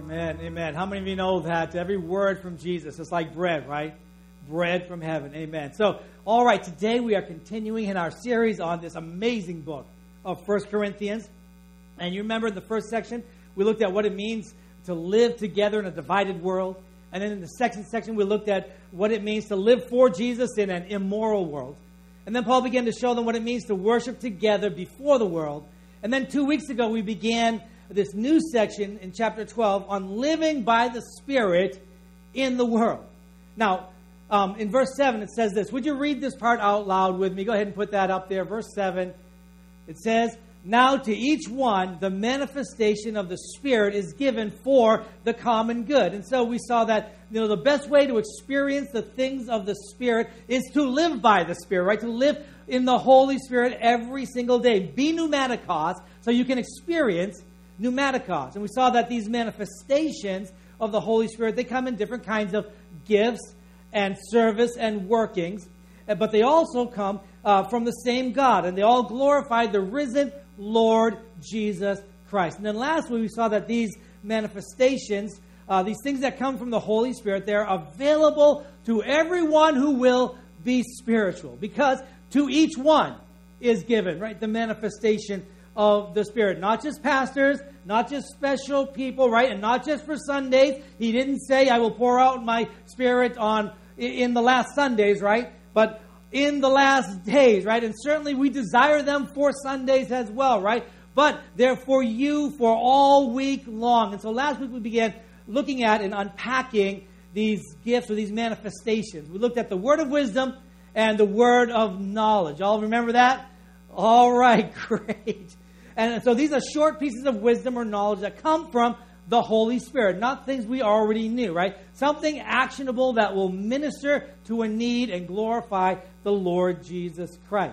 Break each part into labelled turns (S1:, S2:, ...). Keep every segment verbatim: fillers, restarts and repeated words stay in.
S1: Amen, amen. How many of you know that every word from Jesus is like bread, right? Bread from heaven. Amen. So, all right, today we are continuing in our series on this amazing book of First Corinthians. And you remember in the first section, we looked at what it means to live together in a divided world. And then in the second section, we looked at what it means to live for Jesus in an immoral world. And then Paul began to show them what it means to worship together before the world. And then two weeks ago, we began this new section in chapter twelve on living by the Spirit in the world. Now, um, in verse seven, it says this. Would you read this part out loud with me? Go ahead and put that up there. Verse seven, it says, "Now to each one, the manifestation of the Spirit is given for the common good." And so we saw that, you know, the best way to experience the things of the Spirit is to live by the Spirit, right? To live in the Holy Spirit every single day. Be pneumatikos, so you can experience pneumatikos. And we saw that these manifestations of the Holy Spirit, they come in different kinds of gifts and service and workings. But they also come uh, from the same God. And they all glorify the risen Lord Jesus Christ. And then last week we saw that these manifestations, uh, these things that come from the Holy Spirit, they're available to everyone who will be spiritual. Because to each one is given, right, the manifestation of the Spirit. Not just pastors, not just special people, right, and not just for Sundays. He didn't say, "I will pour out my Spirit on in the last Sundays," right? But in the last days, right? And certainly we desire them for Sundays as well, right? But they're for you for all week long. And so last week we began looking at and unpacking these gifts or these manifestations. We looked at the word of wisdom and the word of knowledge. Y'all remember that? All right, great. And so these are short pieces of wisdom or knowledge that come from the Holy Spirit, not things we already knew, right? Something actionable that will minister to a need and glorify the Lord Jesus Christ.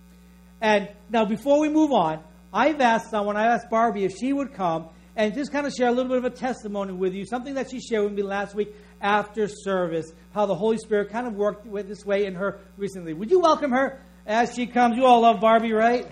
S1: And now before we move on, I've asked someone, I asked Barbie if she would come and just kind of share a little bit of a testimony with you, something that she shared with me last week after service, how the Holy Spirit kind of worked with this way in her recently. Would you welcome her as she comes? You all love Barbie, right?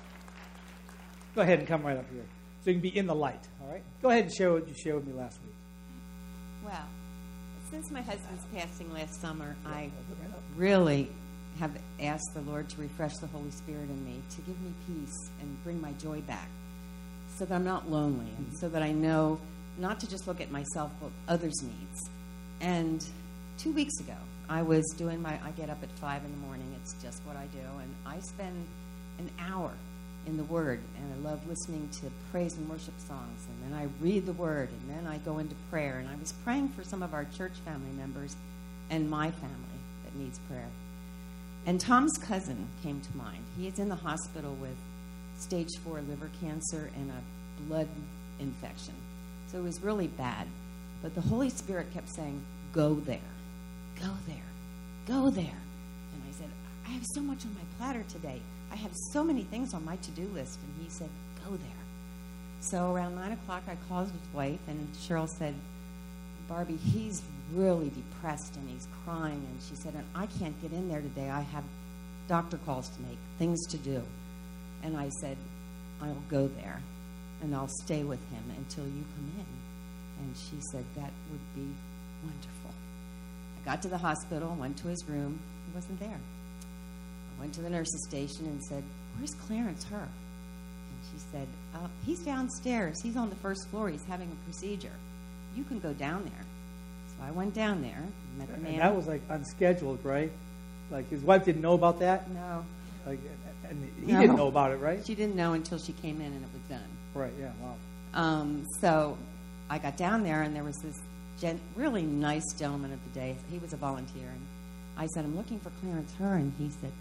S1: Go ahead and come right up here so you can be in the light, all right? Go ahead and share what you shared with me last week.
S2: Well, since my husband's passing last summer, I really have asked the Lord to refresh the Holy Spirit in me, to give me peace and bring my joy back so that I'm not lonely and so that I know not to just look at myself but others' needs. And two weeks ago, I was doing my, I get up at five in the morning. It's just what I do. And I spend an hour in the Word, and I love listening to praise and worship songs, and then I read the Word, and then I go into prayer, and I was praying for some of our church family members and my family that needs prayer. And Tom's cousin came to mind. He is in the hospital with stage four liver cancer and a blood infection. So it was really bad. But the Holy Spirit kept saying, "Go there, go there, go there." And I said, "I have so much on my platter today. I have so many things on my to-do list." And he said, "Go there." So around nine o'clock, I called his wife, and Cheryl said, "Barbie, he's really depressed, and he's crying." And she said, "And I can't get in there today. I have doctor calls to make, things to do." And I said, "I'll go there, and I'll stay with him until you come in." And she said, "That would be wonderful." I got to the hospital, went to his room. He wasn't there. I went to the nurse's station and said, "Where's Clarence Her?" And she said, uh, "He's downstairs. He's on the first floor. He's having a procedure. You can go down there." So I went down there, met the man.
S1: And that was like unscheduled, right? Like his wife didn't know about that?
S2: No.
S1: Like, and he
S2: No.
S1: didn't know about it, right?
S2: She didn't know until she came in and it was done.
S1: Right, yeah, wow.
S2: Um, so I got down there, and there was this gent- really nice gentleman of the day. He was a volunteer. And I said, "I'm looking for Clarence Her." And he said,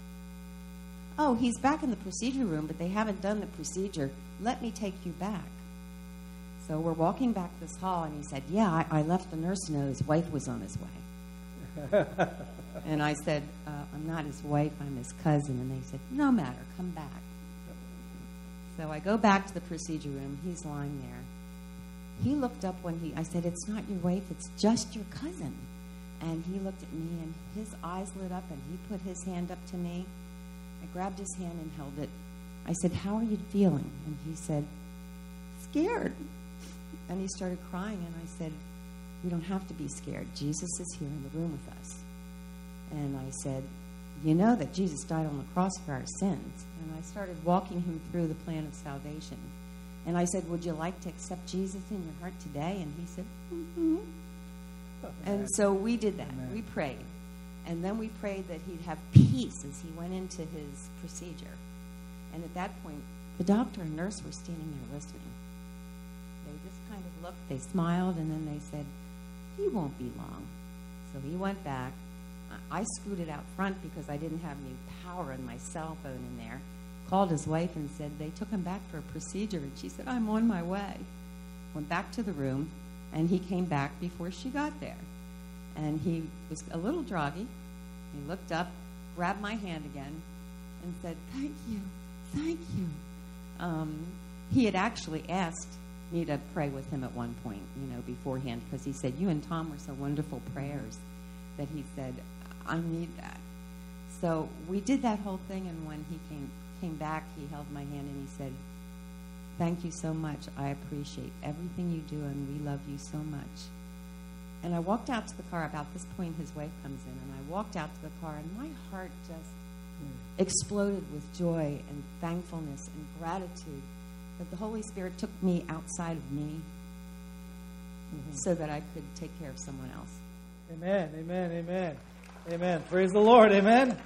S2: "Oh, he's back in the procedure room, but they haven't done the procedure. Let me take you back." So we're walking back this hall, and he said, "Yeah, I, I left the nurse know his wife was on his way." And I said, uh, "I'm not his wife, I'm his cousin." And they said, "No matter, come back." So I go back to the procedure room. He's lying there. He looked up when he, I said, "It's not your wife, it's just your cousin." And he looked at me, and his eyes lit up, and he put his hand up to me. I grabbed his hand and held it. I said, "How are you feeling?" And he said, "Scared." And he started crying, and I said, you don't have to be scared. Jesus is here in the room with us. And I said, you know that Jesus died on the cross for our sins. And I started walking him through the plan of salvation. And I said, would you like to accept Jesus in your heart today? And he said, mm-hmm. And so we did that. Amen. We prayed. And then we prayed that he'd have peace as he went into his procedure. And at that point, the doctor and nurse were standing there listening. They just kind of looked, they smiled, and then they said, he won't be long. So he went back. I scooted out front because I didn't have any power in my cell phone in there. Called his wife and said, they took him back for a procedure. And she said, I'm on my way. Went back to the room, and he came back before she got there. And he was a little droggy. He looked up, grabbed my hand again, and said, thank you, thank you. Um, he had actually asked me to pray with him at one point, you know, beforehand, because he said, you and Tom were so wonderful prayers that he said, I need that. So we did that whole thing, and when he came came back, he held my hand and he said, thank you so much. I appreciate everything you do, and we love you so much. And I walked out to the car. About this point, his wife comes in, and I walked out to the car, and my heart just exploded with joy and thankfulness and gratitude that the Holy Spirit took me outside of me mm-hmm. so that I could take care of someone else.
S1: Amen, amen, amen, amen. Praise the Lord, amen,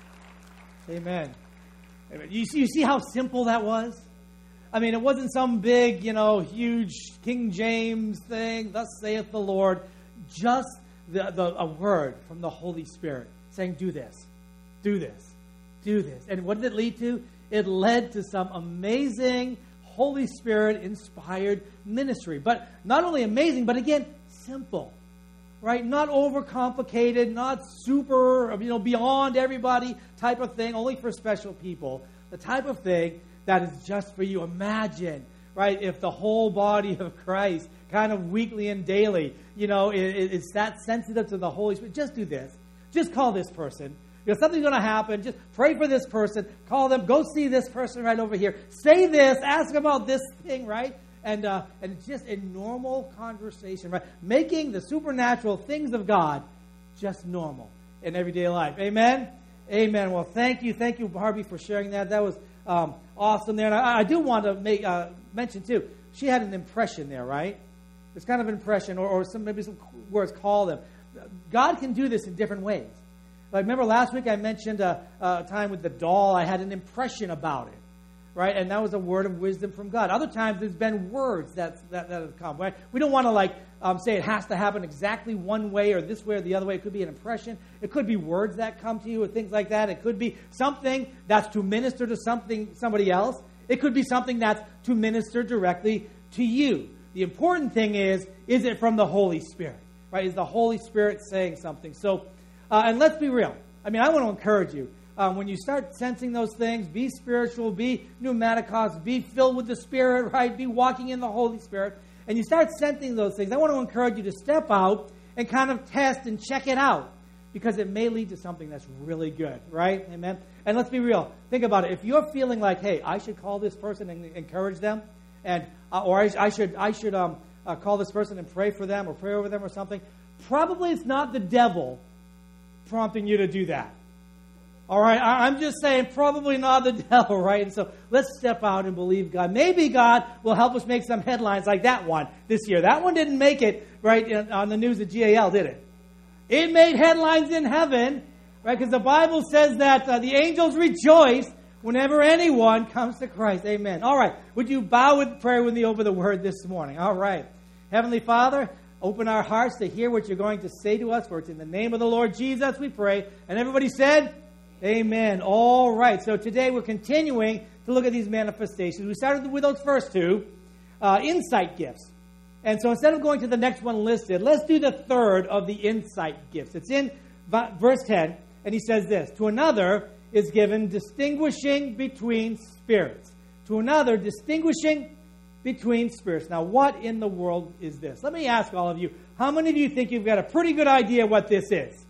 S1: amen. amen. You see, you see how simple that was? I mean, it wasn't some big, you know, huge King James thing, thus saith the Lord. Just the, the a word from the Holy Spirit saying, do this, do this, do this. And what did it lead to? It led to some amazing Holy Spirit-inspired ministry. But not only amazing, but again, simple. Right? Not overcomplicated, not super, you know, beyond everybody type of thing, only for special people. The type of thing that is just for you. Imagine, right, if the whole body of Christ, kind of weekly and daily, you know, is, is that sensitive to the Holy Spirit. Just do this. Just call this person. You know, something's going to happen. Just pray for this person. Call them. Go see this person right over here. Say this. Ask about this thing, right? And uh, and just a normal conversation, right? Making the supernatural things of God just normal in everyday life. Amen? Amen. Well, thank you. Thank you, Barbie, for sharing that. That was um, awesome there. And I, I do want to make uh, mention, too, she had an impression there, right? This kind of impression, or, or some maybe some words, call them. God can do this in different ways. Like, remember last week I mentioned a, a time with the doll. I had an impression about it. Right? And that was a word of wisdom from God. Other times there's been words that, that, that have come. Right? We don't want to like um, say it has to happen exactly one way or this way or the other way. It could be an impression. It could be words that come to you or things like that. It could be something that's to minister to something somebody else. It could be something that's to minister directly to you. The important thing is, is it from the Holy Spirit? Right? Is the Holy Spirit saying something? So, uh, and let's be real. I mean, I want to encourage you. Um, when you start sensing those things, be spiritual, be pneumaticos, be filled with the Spirit, right? Be walking in the Holy Spirit. And you start sensing those things. I want to encourage you to step out and kind of test and check it out, because it may lead to something that's really good, right? Amen? And let's be real. Think about it. If you're feeling like, hey, I should call this person and encourage them, and uh, or I, I should I should um, uh, call this person and pray for them or pray over them or something, probably it's not the devil prompting you to do that. All right, I'm just saying probably not the devil, right? And so let's step out and believe God. Maybe God will help us make some headlines like that one this year. That one didn't make it, right, on the news at G A L, did it? It made headlines in heaven, right? Because the Bible says that uh, the angels rejoice whenever anyone comes to Christ. Amen. All right, would you bow with prayer with me over the word this morning? All right. Heavenly Father, open our hearts to hear what you're going to say to us, for it's in the name of the Lord Jesus we pray. And everybody said, amen. All right. So today we're continuing to look at these manifestations. We started with those first two, uh, insight gifts. And so instead of going to the next one listed, let's do the third of the insight gifts. It's in verse ten, and he says this: to another is given distinguishing between spirits. To another, distinguishing between spirits. Now, what in the world is this? Let me ask all of you, how many of you think you've got a pretty good idea what this is?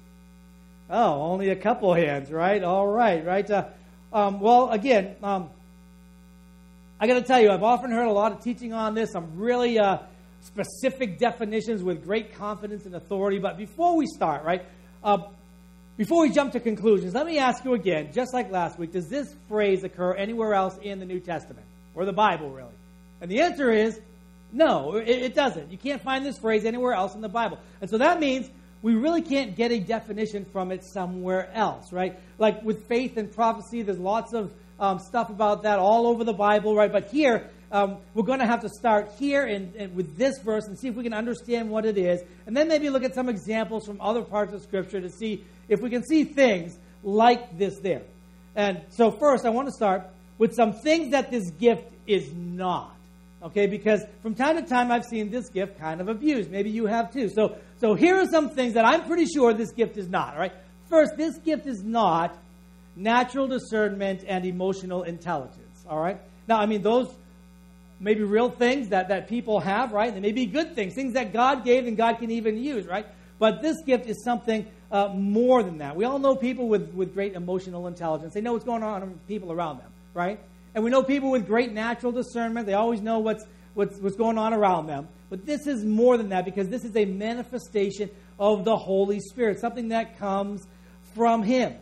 S1: Oh, only a couple hands, right? All right, right? Uh, um, well, again, um, I got to tell you, I've often heard a lot of teaching on this. I'm really uh, specific definitions with great confidence and authority. But before we start, right, uh, before we jump to conclusions, let me ask you again, just like last week, does this phrase occur anywhere else in the New Testament or the Bible, really? And the answer is no, it, it doesn't. You can't find this phrase anywhere else in the Bible. And so that means we really can't get a definition from it somewhere else, right? Like with faith and prophecy, there's lots of um, stuff about that all over the Bible, right? But here, um, we're going to have to start here and, and with this verse and see if we can understand what it is. And then maybe look at some examples from other parts of Scripture to see if we can see things like this there. And so first, I want to start with some things that this gift is not. Okay, because from time to time I've seen this gift kind of abused. Maybe you have too. So, so here are some things that I'm pretty sure this gift is not. All right. First, this gift is not natural discernment and emotional intelligence. All right. Now, I mean, those may be real things that, that people have, right? They may be good things, things that God gave and God can even use, right? But this gift is something uh, more than that. We all know people with, with great emotional intelligence. They know what's going on with people around them, right? And we know people with great natural discernment. They always know what's, what's, what's going on around them. But this is more than that because this is a manifestation of the Holy Spirit, something that comes from Him.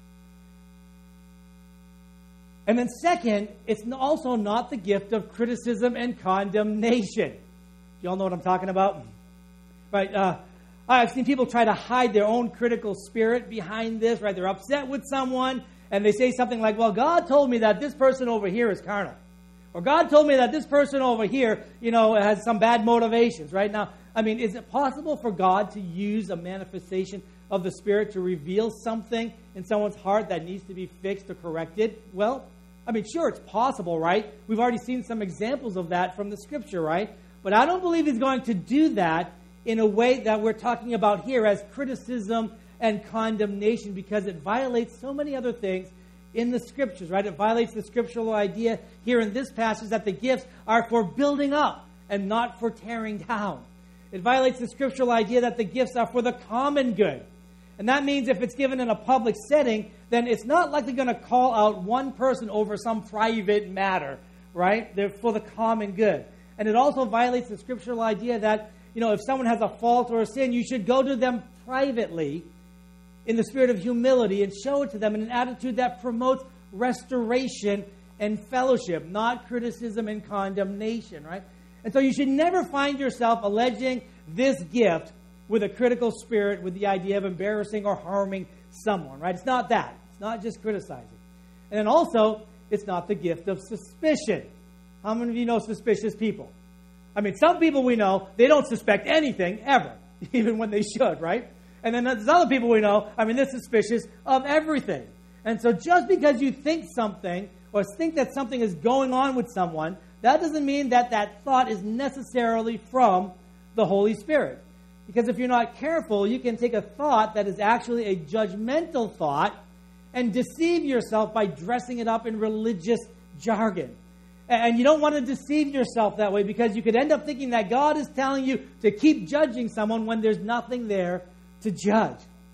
S1: And then second, it's also not the gift of criticism and condemnation. You all know what I'm talking about? Right? Uh, I've seen people try to hide their own critical spirit behind this, right? They're upset with someone, and they say something like, well, God told me that this person over here is carnal. Or God told me that this person over here, you know, has some bad motivations, right? Now, I mean, is it possible for God to use a manifestation of the Spirit to reveal something in someone's heart that needs to be fixed or corrected? Well, I mean, sure, it's possible, right? We've already seen some examples of that from the Scripture, right? But I don't believe He's going to do that in a way that we're talking about here as criticism and condemnation, because it violates so many other things in the Scriptures, right? It violates the scriptural idea here in this passage that the gifts are for building up and not for tearing down. It violates the scriptural idea that the gifts are for the common good. And that means if it's given in a public setting, then it's not likely going to call out one person over some private matter, right? They're for the common good. And it also violates the scriptural idea that, you know, if someone has a fault or a sin, you should go to them privately in the spirit of humility and show it to them in an attitude that promotes restoration and fellowship, not criticism and condemnation, right? And so you should never find yourself alleging this gift with a critical spirit with the idea of embarrassing or harming someone, right? It's not that. It's not just criticizing. And then also, it's not the gift of suspicion. How many of you know suspicious people? I mean, some people we know, they don't suspect anything ever, even when they should, right? And then there's other people we know, I mean, they're suspicious of everything. And so just because you think something or think that something is going on with someone, that doesn't mean that that thought is necessarily from the Holy Spirit. Because if you're not careful, you can take a thought that is actually a judgmental thought and deceive yourself by dressing it up in religious jargon. And you don't want to deceive yourself that way, because you could end up thinking that God is telling you to keep judging someone when there's nothing there to judge.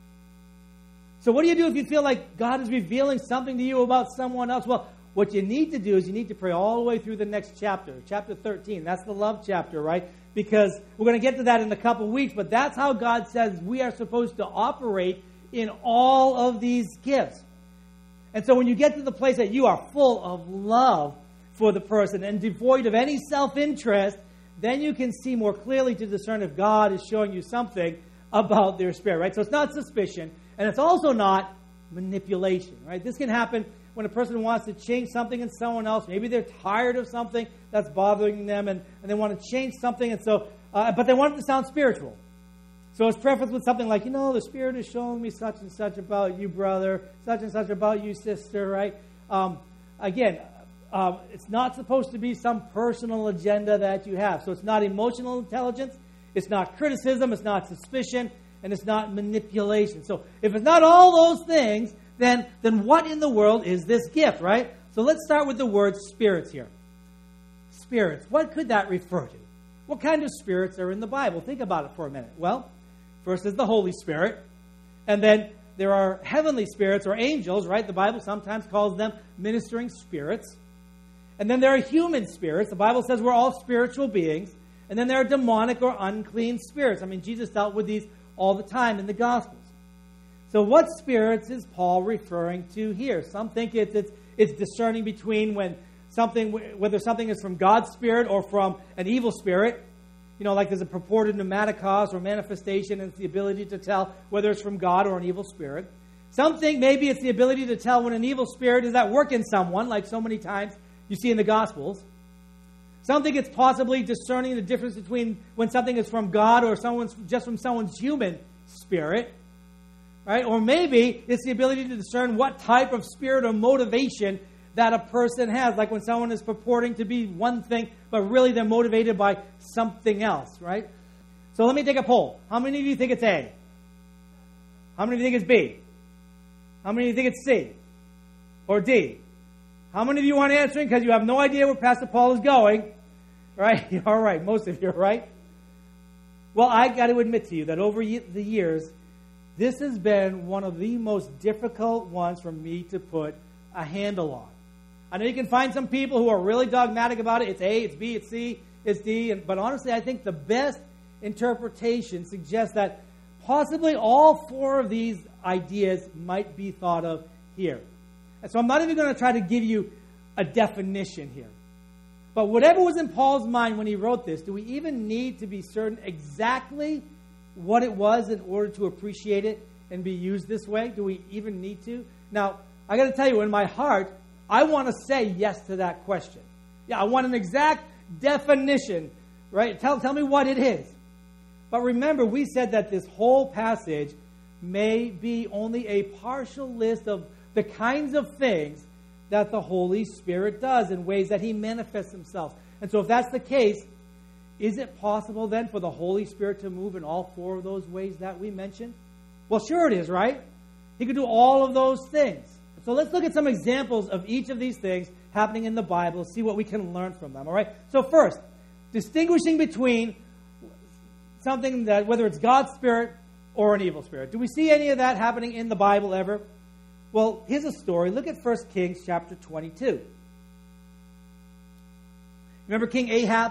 S1: So what do you do if you feel like God is revealing something to you about someone else? Well, what you need to do is you need to pray all the way through the next chapter, chapter thirteen. That's the love chapter, right? Because we're going to get to that in a couple weeks, but that's how God says we are supposed to operate in all of these gifts. And so when you get to the place that you are full of love for the person and devoid of any self-interest, then you can see more clearly to discern if God is showing you something about their spirit, right? So it's not suspicion, and it's also not manipulation, right? This can happen when a person wants to change something in someone else. Maybe they're tired of something that's bothering them, and, and they want to change something, and so, uh, but they want it to sound spiritual. So it's prefaced with something like, you know, the Spirit is showing me such and such about you, brother, such and such about you, sister, right? Um, again, um, it's not supposed to be some personal agenda that you have. So it's not emotional intelligence, it's not criticism, it's not suspicion, and it's not manipulation. So if it's not all those things, then, then what in the world is this gift, right? So let's start with the word spirits here. Spirits. What could that refer to? What kind of spirits are in the Bible? Think about it for a minute. Well, first is the Holy Spirit. And then there are heavenly spirits or angels, right? The Bible sometimes calls them ministering spirits. And then there are human spirits. The Bible says we're all spiritual beings. And then there are demonic or unclean spirits. I mean, Jesus dealt with these all the time in the Gospels. So what spirits is Paul referring to here? Some think it's, it's, it's discerning between when something, whether something is from God's spirit or from an evil spirit. You know, like there's a purported pneumaticos or manifestation, and it's the ability to tell whether it's from God or an evil spirit. Some think maybe it's the ability to tell when an evil spirit is at work in someone, like so many times you see in the Gospels. Some think it's possibly discerning the difference between when something is from God or someone's just from someone's human spirit. Right? Or maybe it's the ability to discern what type of spirit or motivation that a person has. Like when someone is purporting to be one thing, but really they're motivated by something else. Right? So let me take a poll. How many of you think it's A? How many of you think it's B? How many of you think it's C? Or D? How many of you aren't answering because you have no idea where Pastor Paul is going? Right? All right. Most of you are right. Well, I got to admit to you that over the years, this has been one of the most difficult ones for me to put a handle on. I know you can find some people who are really dogmatic about it. It's A, it's B, it's C, it's D. And, but honestly, I think the best interpretation suggests that possibly all four of these ideas might be thought of here. And so I'm not even going to try to give you a definition here. But whatever was in Paul's mind when he wrote this, do we even need to be certain exactly what it was in order to appreciate it and be used this way? Do we even need to? Now, I got to tell you, in my heart, I want to say yes to that question. Yeah, I want an exact definition, right? Tell, tell me what it is. But remember, we said that this whole passage may be only a partial list of the kinds of things that the Holy Spirit does in ways that he manifests himself. And so if that's the case, is it possible then for the Holy Spirit to move in all four of those ways that we mentioned? Well, sure it is, right? He could do all of those things. So let's look at some examples of each of these things happening in the Bible, see what we can learn from them, all right? So first, distinguishing between something that, whether it's God's Spirit or an evil spirit. Do we see any of that happening in the Bible ever? Well, here's a story. Look at First Kings chapter twenty-two. Remember King Ahab?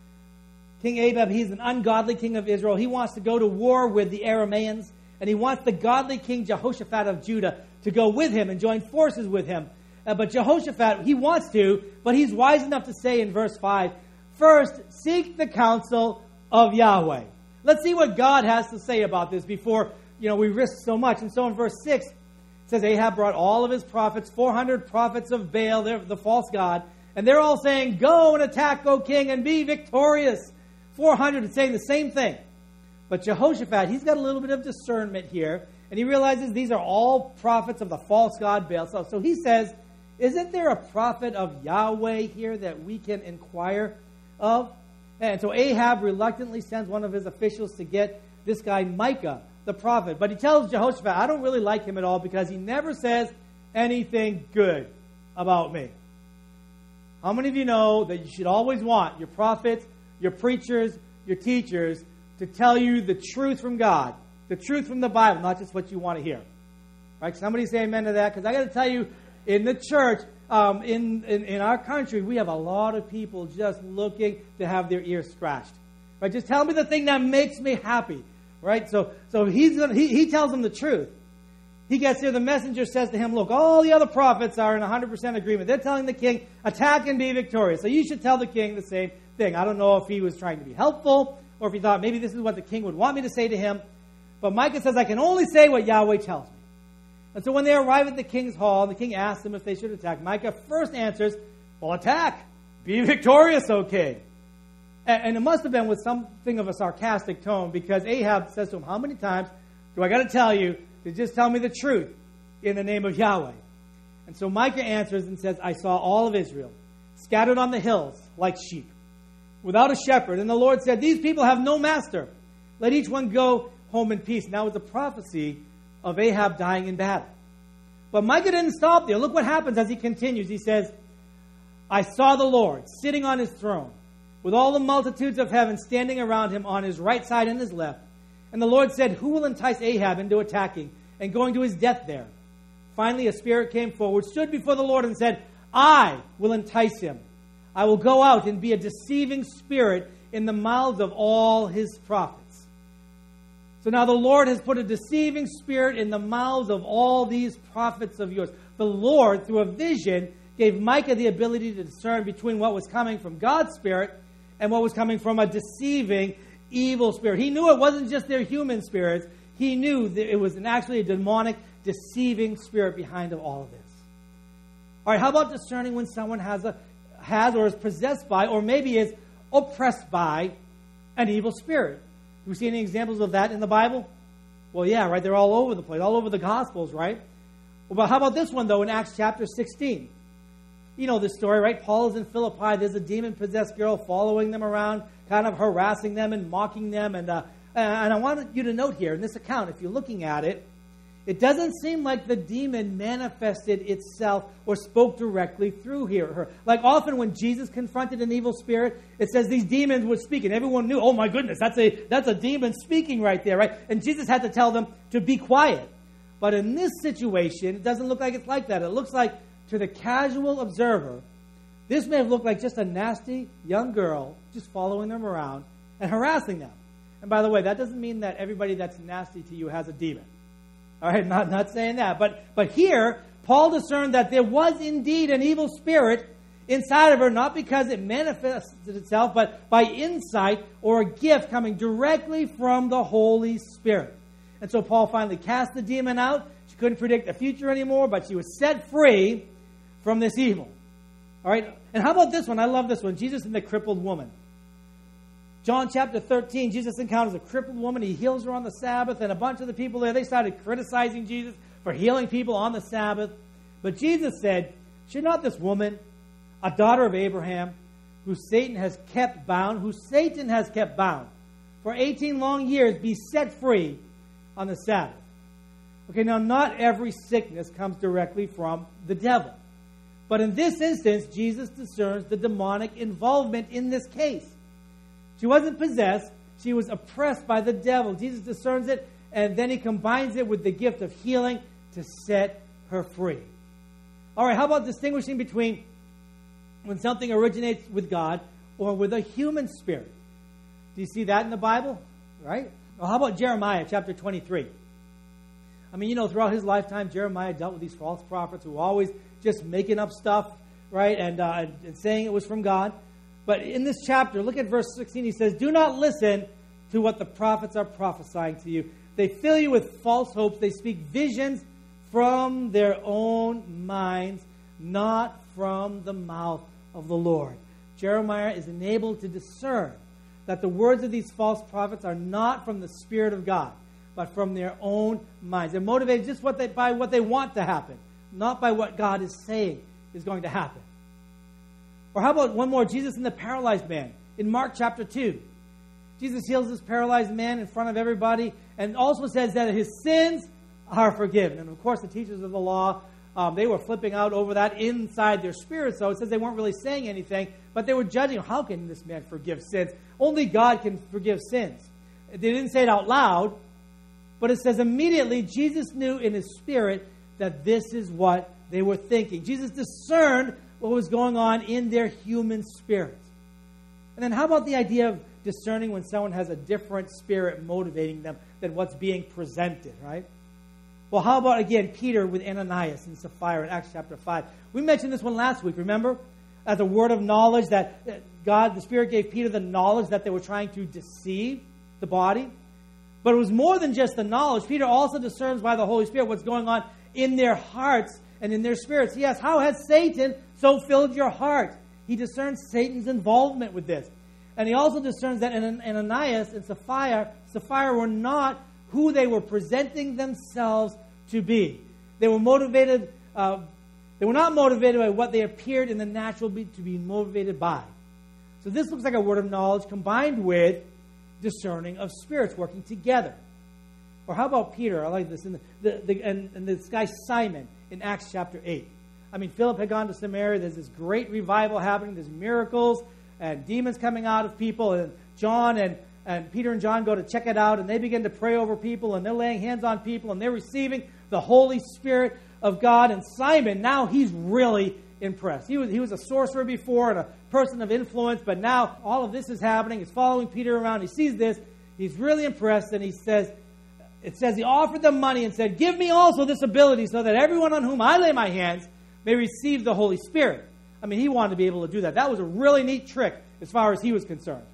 S1: King Ahab, he's an ungodly king of Israel. He wants to go to war with the Arameans, and he wants the godly king Jehoshaphat of Judah to go with him and join forces with him. Uh, but Jehoshaphat, he wants to, but he's wise enough to say in verse five, first, seek the counsel of Yahweh. Let's see what God has to say about this before, you know, we risk so much. And so in verse six, it says Ahab brought all of his prophets, four hundred prophets of Baal, the false god, and they're all saying, go and attack, O king, and be victorious. four hundred saying the same thing. But Jehoshaphat, he's got a little bit of discernment here, and he realizes these are all prophets of the false god Baal. So, so he says, isn't there a prophet of Yahweh here that we can inquire of? And so Ahab reluctantly sends one of his officials to get this guy Micah, the prophet. But he tells Jehoshaphat, I don't really like him at all because he never says anything good about me. How many of you know that you should always want your prophets, your preachers, your teachers to tell you the truth from God, the truth from the Bible, not just what you want to hear? Right? Somebody say amen to that, because I got to tell you, in the church, um, in, in in our country, we have a lot of people just looking to have their ears scratched. Right? Just tell me the thing that makes me happy. Right? So so he's gonna, he he tells them the truth. He gets there. The messenger says to him, "Look, all the other prophets are in one hundred percent agreement. They're telling the king, attack and be victorious. So you should tell the king the same thing." I don't know if he was trying to be helpful or if he thought maybe this is what the king would want me to say to him. But Micah says, "I can only say what Yahweh tells me." And so when they arrive at the king's hall, the king asks them if they should attack. Micah first answers, well, attack. Be victorious, O king. And, and it must have been with something of a sarcastic tone, because Ahab says to him, how many times do I got to tell you to just tell me the truth in the name of Yahweh? And so Micah answers and says, I saw all of Israel scattered on the hills like sheep, without a shepherd. And the Lord said, these people have no master. Let each one go home in peace. Now it's a prophecy of Ahab dying in battle. But Micah didn't stop there. Look what happens as he continues. He says, I saw the Lord sitting on his throne, with all the multitudes of heaven standing around him on his right side and his left. And the Lord said, who will entice Ahab into attacking and going to his death there? Finally, a spirit came forward, stood before the Lord and said, I will entice him. I will go out and be a deceiving spirit in the mouths of all his prophets. So now the Lord has put a deceiving spirit in the mouths of all these prophets of yours. The Lord, through a vision, gave Micah the ability to discern between what was coming from God's spirit and what was coming from a deceiving, evil spirit. He knew it wasn't just their human spirits. He knew that it was an actually a demonic, deceiving spirit behind of all of this. All right, how about discerning when someone has a has or is possessed by, or maybe is oppressed by, an evil spirit? Do we see any examples of that in the Bible? Well, yeah, right? They're all over the place, all over the Gospels, right? Well, but how about this one, though, in Acts chapter sixteen? You know this story, right? Paul is in Philippi. There's a demon-possessed girl following them around, kind of harassing them and mocking them. And, uh, and I want you to note here, in this account, if you're looking at it, it doesn't seem like the demon manifested itself or spoke directly through here, her. Like often when Jesus confronted an evil spirit, it says these demons would speak, and everyone knew, oh my goodness, that's a that's a demon speaking right there, right? And Jesus had to tell them to be quiet. But in this situation, it doesn't look like it's like that. It looks like, to the casual observer, this may have looked like just a nasty young girl just following them around and harassing them. And by the way, that doesn't mean that everybody that's nasty to you has a demon. All right, not, not saying that. But, but here, Paul discerned that there was indeed an evil spirit inside of her, not because it manifested itself, but by insight or a gift coming directly from the Holy Spirit. And so Paul finally cast the demon out. She couldn't predict the future anymore, but she was set free from this evil. All right, and how about this one? I love this one. Jesus and the crippled woman. John chapter thirteen, Jesus encounters a crippled woman. He heals her on the Sabbath, and a bunch of the people there, they started criticizing Jesus for healing people on the Sabbath. But Jesus said, should not this woman, a daughter of Abraham, who Satan has kept bound, who Satan has kept bound for eighteen long years, be set free on the Sabbath? Okay, now not every sickness comes directly from the devil. But in this instance, Jesus discerns the demonic involvement in this case. She wasn't possessed. She was oppressed by the devil. Jesus discerns it, and then he combines it with the gift of healing to set her free. All right, how about distinguishing between when something originates with God or with a human spirit? Do you see that in the Bible? Right? Well, how about Jeremiah chapter twenty-three? I mean, you know, throughout his lifetime, Jeremiah dealt with these false prophets who were always just making up stuff, right, and, uh, and saying it was from God. But in this chapter, look at verse sixteen. He says, do not listen to what the prophets are prophesying to you. They fill you with false hopes. They speak visions from their own minds, not from the mouth of the Lord. Jeremiah is enabled to discern that the words of these false prophets are not from the Spirit of God, but from their own minds. They're motivated just what they, by what they want to happen, not by what God is saying is going to happen. Or how about one more, Jesus and the paralyzed man in Mark chapter two. Jesus heals this paralyzed man in front of everybody and also says that his sins are forgiven. And of course, the teachers of the law, um, they were flipping out over that inside their spirit. So it says they weren't really saying anything, but they were judging, how can this man forgive sins? Only God can forgive sins. They didn't say it out loud, but it says immediately Jesus knew in his spirit that this is what they were thinking. Jesus discerned what was going on in their human spirit. And then how about the idea of discerning when someone has a different spirit motivating them than what's being presented, right? Well, how about, again, Peter with Ananias and Sapphira in Acts chapter five? We mentioned this one last week, remember? As a word of knowledge that God, the Spirit gave Peter the knowledge that they were trying to deceive the body. But it was more than just the knowledge. Peter also discerns by the Holy Spirit what's going on in their hearts and in their spirits. He asks, how has Satan so filled your heart? He discerns Satan's involvement with this. And he also discerns that Ananias and Sapphira, Sapphira were not who they were presenting themselves to be. They were motivated, uh, they were not motivated by what they appeared in the natural be, to be motivated by. So this looks like a word of knowledge combined with discerning of spirits working together. Or how about Peter? I like this. In the, the, the, and, and this guy Simon in Acts chapter eight. I mean, Philip had gone to Samaria. There's this great revival happening. There's miracles and demons coming out of people. And John and, and Peter and John go to check it out. And they begin to pray over people. And they're laying hands on people. And they're receiving the Holy Spirit of God. And Simon, now he's really impressed. He was, he was a sorcerer before and a person of influence, but now all of this is happening. He's following Peter around. He sees this. He's really impressed, and he says, it says he offered them money and said, give me also this ability so that everyone on whom I lay my hands may receive the Holy Spirit. I mean, he wanted to be able to do that. That was a really neat trick as far as he was concerned.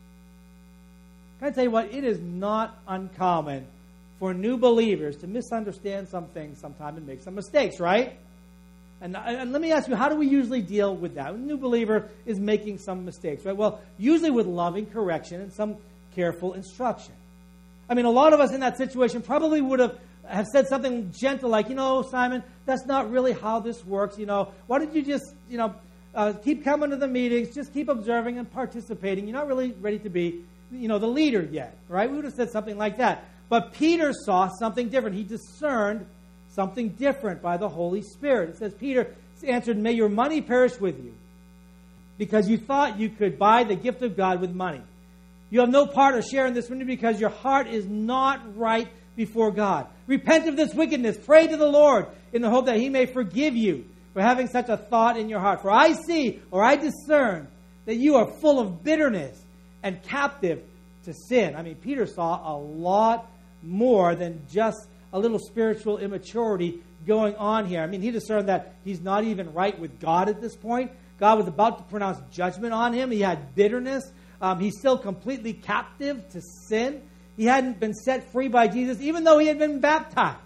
S1: Can I tell you what? It is not uncommon for new believers to misunderstand some things sometimes and make some mistakes, right? And, and let me ask you, how do we usually deal with that? A new believer is making some mistakes, right? Well, usually with loving correction and some careful instruction. I mean, a lot of us in that situation probably would have, have said something gentle like, you know, Simon, that's not really how this works. You know, why don't you just, you know, uh, keep coming to the meetings, just keep observing and participating. You're not really ready to be, you know, the leader yet, right? We would have said something like that. But Peter saw something different. He discerned something different by the Holy Spirit. It says, Peter answered, may your money perish with you, because you thought you could buy the gift of God with money. You have no part or share in this because your heart is not right before God. Repent of this wickedness. Pray to the Lord in the hope that he may forgive you for having such a thought in your heart. For I see, or I discern, that you are full of bitterness and captive to sin. I mean, Peter saw a lot more than just a little spiritual immaturity going on here. I mean, he discerned that he's not even right with God at this point. God was about to pronounce judgment on him. He had bitterness. Um, he's still completely captive to sin. He hadn't been set free by Jesus, even though he had been baptized.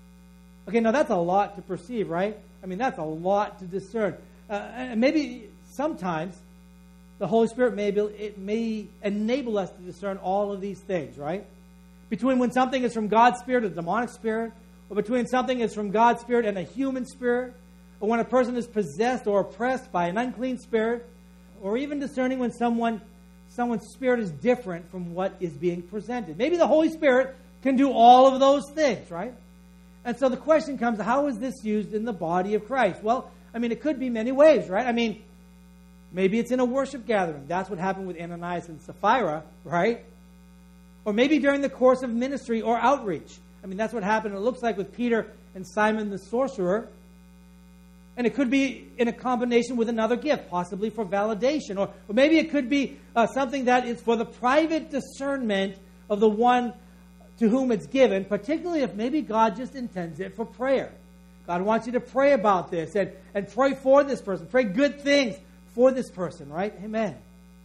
S1: Okay, now that's a lot to perceive, right? I mean, that's a lot to discern. Uh, and maybe sometimes the Holy Spirit may, be, it may enable us to discern all of these things, right? Between when something is from God's Spirit, a demonic spirit, or between something is from God's Spirit and a human spirit, or when a person is possessed or oppressed by an unclean spirit, or even discerning when someone someone's spirit is different from what is being presented. Maybe the Holy Spirit can do all of those things, right? And so the question comes, how is this used in the body of Christ? Well, I mean, it could be many ways, right? I mean, maybe it's in a worship gathering. That's what happened with Ananias and Sapphira, right? Or maybe during the course of ministry or outreach. I mean, that's what happened, it looks like, with Peter and Simon the sorcerer. And it could be in a combination with another gift, possibly for validation. Or, or maybe it could be uh, something that is for the private discernment of the one to whom it's given, particularly if maybe God just intends it for prayer. God wants you to pray about this and, and pray for this person. Pray good things for this person, right? Amen.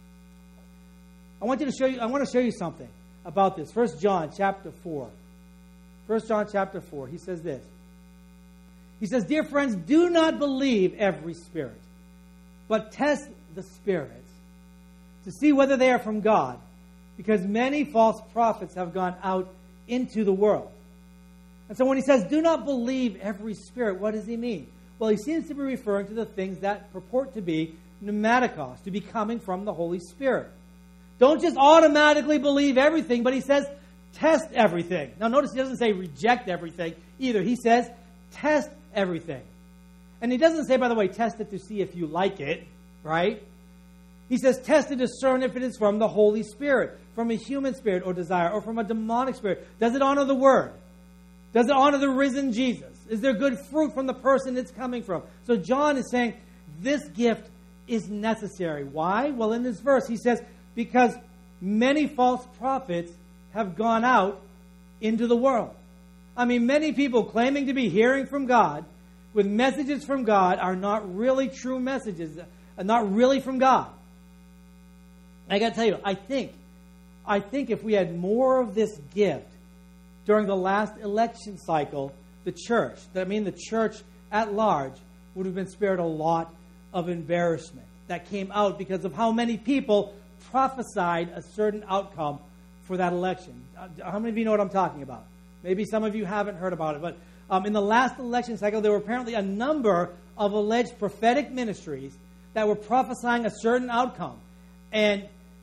S1: I want you to show you, I want to show you something about this. First John chapter four. First John chapter four. He says this. He says, dear friends, do not believe every spirit, but test the spirits to see whether they are from God, because many false prophets have gone out into the world. And so when he says, do not believe every spirit, what does he mean? Well, he seems to be referring to the things that purport to be pneumatikos, to be coming from the Holy Spirit. Don't just automatically believe everything, but he says, test everything. Now notice he doesn't say reject everything either. He says, test everything. And he doesn't say, by the way, test it to see if you like it, right? He says, test to discern if it is from the Holy Spirit, from a human spirit or desire, or from a demonic spirit. Does it honor the Word? Does it honor the risen Jesus? Is there good fruit from the person it's coming from? So John is saying this gift is necessary. Why? Well, in this verse, he says, because many false prophets have gone out into the world. I mean, many people claiming to be hearing from God with messages from God are not really true messages, are not really from God. I got to tell you, I think, I think if we had more of this gift during the last election cycle, the church, I mean the church at large, would have been spared a lot of embarrassment that came out because of how many people prophesied a certain outcome for that election. How many of you know what I'm talking about? Maybe some of you haven't heard about it, but um, in the last election cycle, there were apparently a number of alleged prophetic ministries that were prophesying a certain outcome. And,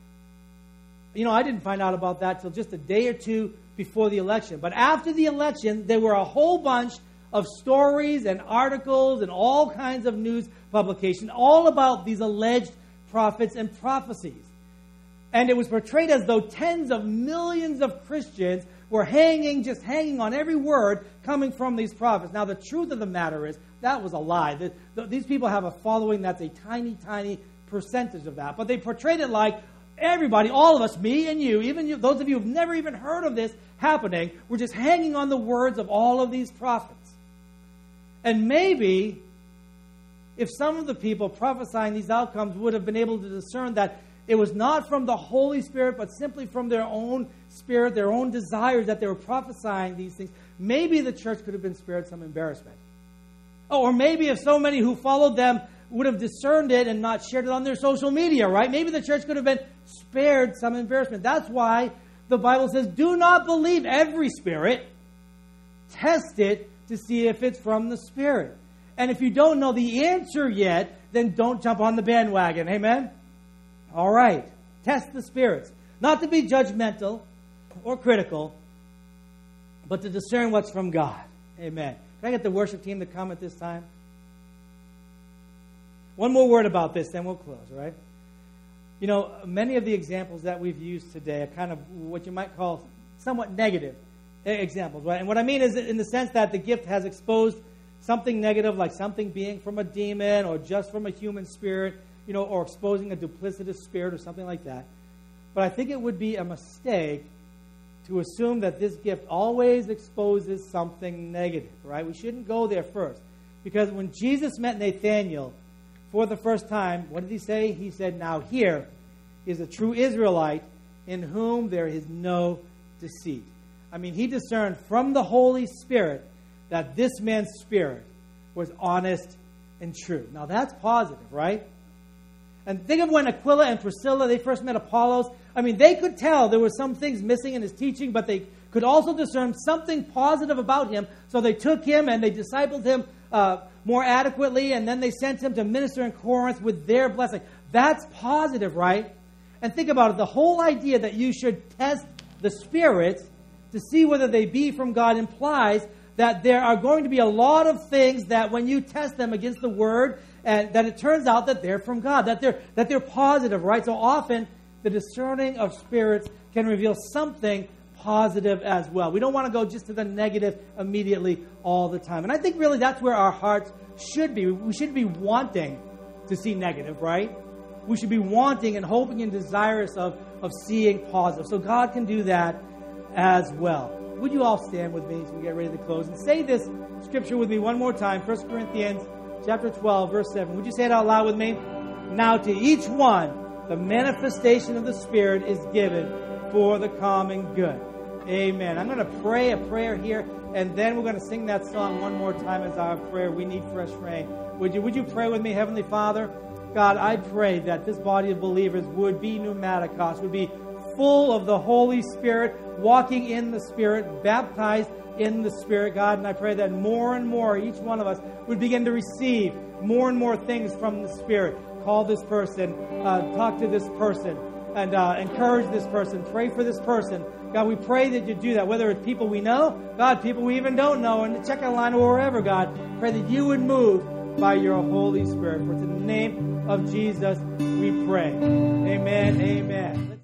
S1: you know, I didn't find out about that till just a day or two before the election. But after the election, there were a whole bunch of stories and articles and all kinds of news publications all about these alleged prophets and prophecies. And it was portrayed as though tens of millions of Christians were hanging, just hanging on every word coming from these prophets. Now, the truth of the matter is, that was a lie. The, the, these people have a following that's a tiny, tiny percentage of that. But they portrayed it like everybody, all of us, me and you, even you, those of you who've never even heard of this happening, were just hanging on the words of all of these prophets. And maybe, if some of the people prophesying these outcomes would have been able to discern that it was not from the Holy Spirit, but simply from their own spirit, their own desires, that they were prophesying these things, maybe the church could have been spared some embarrassment. Oh, or maybe if so many who followed them would have discerned it and not shared it on their social media, right? Maybe the church could have been spared some embarrassment. That's why the Bible says, do not believe every spirit. Test it to see if it's from the Spirit. And if you don't know the answer yet, then don't jump on the bandwagon. Amen? All right. Test the spirits. Not to be judgmental or critical, but to discern what's from God. Amen. Can I get the worship team to come at this time? One more word about this, then we'll close, all right? You know, many of the examples that we've used today are kind of what you might call somewhat negative examples, right? And what I mean is in the sense that the gift has exposed something negative, like something being from a demon or just from a human spirit, you know, or exposing a duplicitous spirit or something like that. But I think it would be a mistake to assume that this gift always exposes something negative, right? We shouldn't go there first. Because when Jesus met Nathanael for the first time, what did he say? He said, now here is a true Israelite in whom there is no deceit. I mean, he discerned from the Holy Spirit that this man's spirit was honest and true. Now that's positive, right? And think of when Aquila and Priscilla, they first met Apollos. I mean, they could tell there were some things missing in his teaching, but they could also discern something positive about him. So they took him and they discipled him uh, more adequately, and then they sent him to minister in Corinth with their blessing. That's positive, right? And think about it. The whole idea that you should test the spirits to see whether they be from God implies that there are going to be a lot of things that when you test them against the Word, and that it turns out that they're from God, that they're that they're positive, right? So often, the discerning of spirits can reveal something positive as well. We don't want to go just to the negative immediately all the time. And I think really that's where our hearts should be. We shouldn't be wanting to see negative, right? We should be wanting and hoping and desirous of, of seeing positive. So God can do that as well. Would you all stand with me as we get ready to close? And say this scripture with me one more time. First Corinthians chapter twelve, verse seven. Would you say it out loud with me? Now to each one, the manifestation of the Spirit is given for the common good. Amen. I'm going to pray a prayer here, and then we're going to sing that song one more time as our prayer. We need fresh rain. Would you, would you pray with me, Heavenly Father? God, I pray that this body of believers would be pneumaticos, would be full of the Holy Spirit, walking in the Spirit, baptized in the Spirit, God. And I pray that more and more, each one of us would begin to receive more and more things from the Spirit. Call this person, uh, talk to this person, and uh, encourage this person, pray for this person. God, we pray that you do that, whether it's people we know, God, people we even don't know, and the checkout line or wherever, God. Pray that you would move by your Holy Spirit. For it's in the name of Jesus we pray. Amen, amen.